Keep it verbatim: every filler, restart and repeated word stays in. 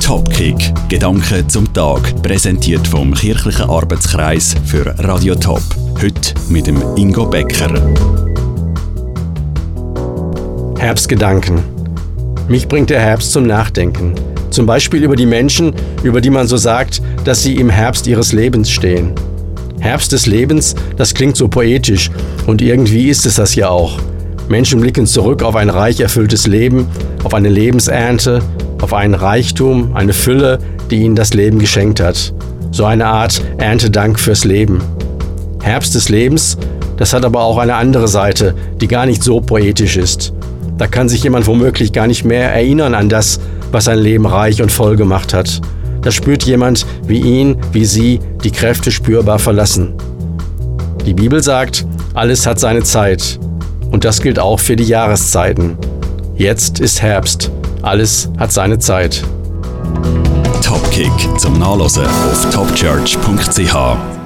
Topkick, Gedanken zum Tag, präsentiert vom Kirchlichen Arbeitskreis für Radio Top. Heute mit dem Ingo Becker. Herbstgedanken. Mich bringt der Herbst zum Nachdenken. Zum Beispiel über die Menschen, über die man so sagt, dass sie im Herbst ihres Lebens stehen. Herbst des Lebens, das klingt so poetisch und irgendwie ist es das ja auch. Menschen blicken zurück auf ein reich erfülltes Leben, auf eine Lebensernte, auf einen Reichtum, eine Fülle, die ihnen das Leben geschenkt hat. So eine Art Erntedank fürs Leben. Herbst des Lebens, das hat aber auch eine andere Seite, die gar nicht so poetisch ist. Da kann sich jemand womöglich gar nicht mehr erinnern an das, was sein Leben reich und voll gemacht hat. Da spürt jemand, wie ihn, wie sie, die Kräfte spürbar verlassen. Die Bibel sagt, alles hat seine Zeit. Und das gilt auch für die Jahreszeiten. Jetzt ist Herbst. Alles hat seine Zeit. Topkick zum Nachlesen auf topchurch punkt c h.